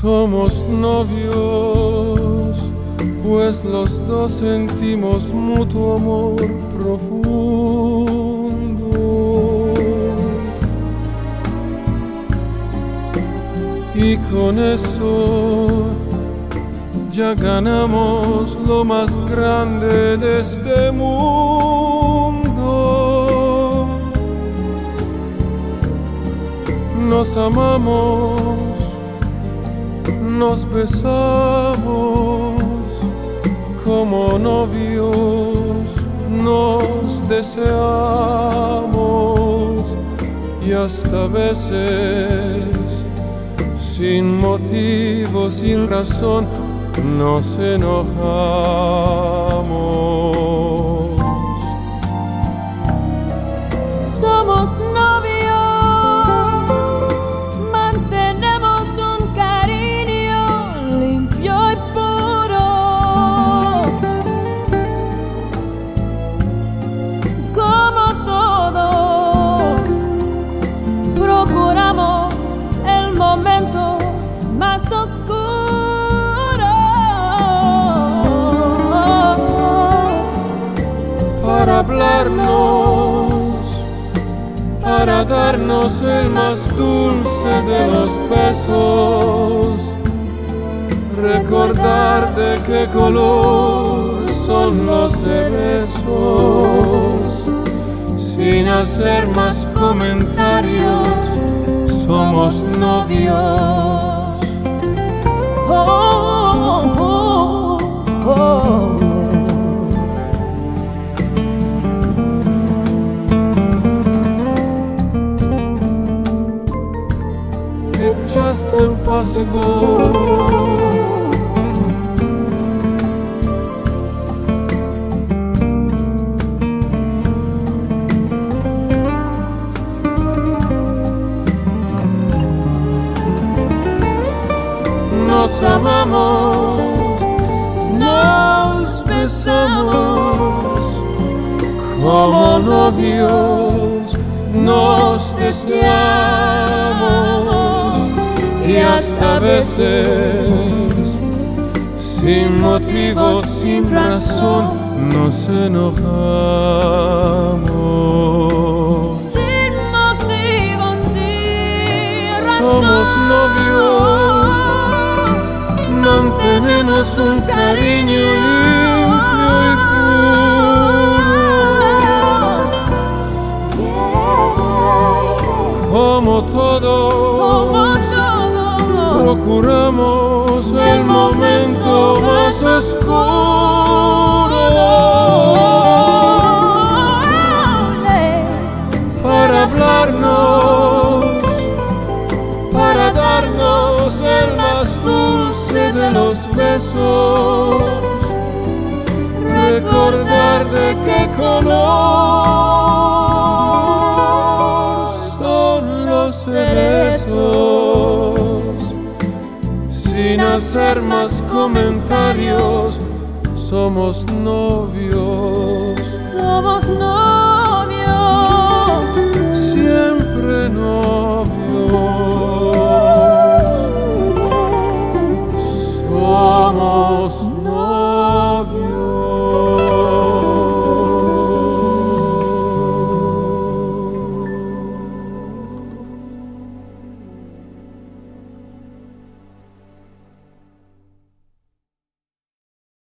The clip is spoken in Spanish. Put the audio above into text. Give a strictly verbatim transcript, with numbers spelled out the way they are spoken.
Somos novios, pues los dos sentimos mutuo amor profundo. Y con eso ya ganamos lo más grande de este mundo. Nos amamos, nos besamos como novios, nos deseamos y hasta veces sin motivo, sin razón, nos enojamos. Somos novios, mantenemos un cariño limpio y puro. Como todos, procuramos el momento más oscuro para hablarnos, para darnos el más dulce de los besos, recordar de qué color son los cerezos, sin hacer más comentarios, somos novios. Oh, oh, oh, oh. It's just impossible. Nos amamos, nos besamos como novios, nos deseamos y hasta veces sin motivo, sin razón nos enojamos. Sin motivo, sin razón. Somos novios, mantenemos un cariño limpio y puro. Como todos, procuramos el momento más oscuro para hablarnos, para darnos el más dulce de los besos, recordar de qué color son los cerezos, sin hacer más comentarios, somos novios. Somos novios.